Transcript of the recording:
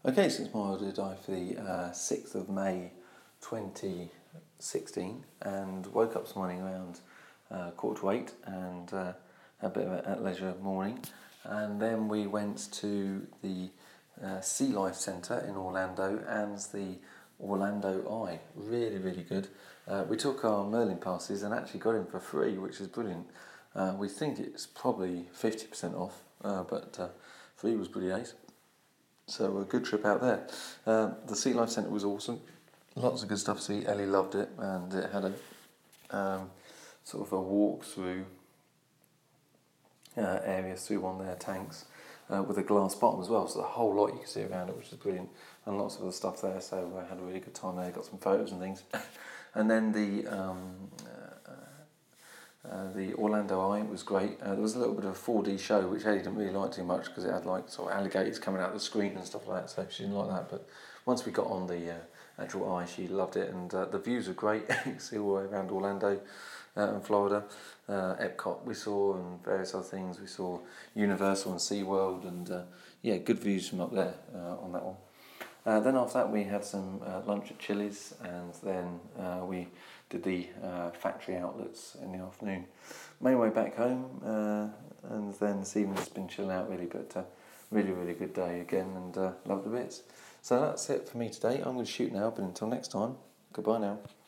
Okay, so it's my order die for the 6th of May 2016, and woke up this morning around 7:45 and had a bit of a at leisure morning, and then we went to the Sea Life Centre in Orlando and the Orlando Eye. Really, really good. We took our Merlin passes and actually got in for free, which is brilliant. We think it's probably 50% off, but free was pretty ace. So a good trip out there. The Sea Life Centre was awesome. Lots of good stuff to see. Ellie loved it, and it had a sort of a walk through areas through one of their tanks with a glass bottom as well. So the whole lot you can see around it, which is brilliant, and lots of other stuff there. So I had a really good time there. Got some photos and things, and then the Orlando Eye was great. There was a little bit of a 4D show, which Ellie didn't really like too much because it had like sort of alligators coming out of the screen and stuff like that, so she didn't like that. But once we got on the actual Eye, she loved it, and the views are great. You can see all the way around Orlando and Florida. Epcot we saw, and various other things. We saw Universal and SeaWorld, and yeah, good views from up there on that one. Then after that we had some lunch at Chili's, and then we did the factory outlets in the afternoon. Made my way back home, and then this evening's been chilling out really, but really, really good day again, and loved the bits. So that's it for me today. I'm going to shoot now, but until next time, goodbye now.